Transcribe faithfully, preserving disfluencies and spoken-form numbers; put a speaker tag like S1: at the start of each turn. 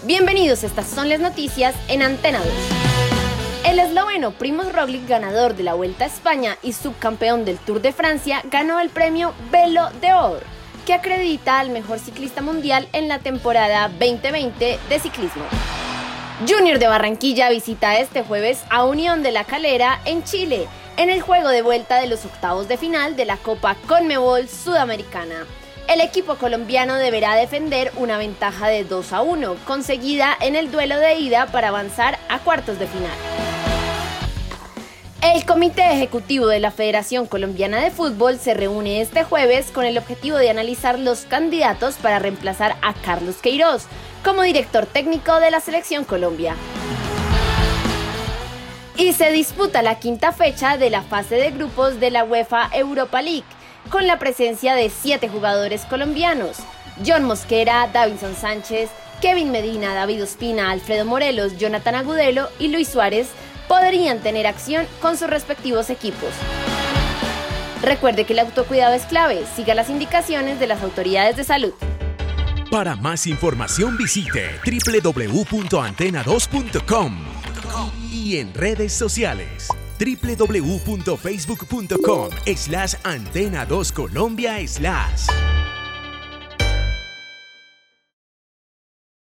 S1: Bienvenidos, estas son las noticias en Antena dos. El esloveno Primož Roglič, ganador de la Vuelta a España y subcampeón del Tour de Francia, ganó el premio Vélo d'Or, que acredita al mejor ciclista mundial en la temporada veinte veinte de ciclismo. Junior de Barranquilla visita este jueves a Unión de La Calera en Chile, en el juego de vuelta de los octavos de final de la Copa Conmebol Sudamericana. El equipo colombiano deberá defender una ventaja de dos a uno, conseguida en el duelo de ida para avanzar a cuartos de final. El Comité Ejecutivo de la Federación Colombiana de Fútbol se reúne este jueves con el objetivo de analizar los candidatos para reemplazar a Carlos Queiroz como director técnico de la Selección Colombia. Y se disputa la quinta fecha de la fase de grupos de la UEFA Europa League, con la presencia de siete jugadores colombianos: John Mosquera, Davinson Sánchez, Kevin Medina, David Ospina, Alfredo Morelos, Jonathan Agudelo y Luis Suárez podrían tener acción con sus respectivos equipos. Recuerde que el autocuidado es clave, siga las indicaciones de las autoridades de salud.
S2: Para más información visite doble u doble u doble u punto antena dos punto com y en redes sociales doble u doble u doble u punto facebook punto com slash antena dos colombia slash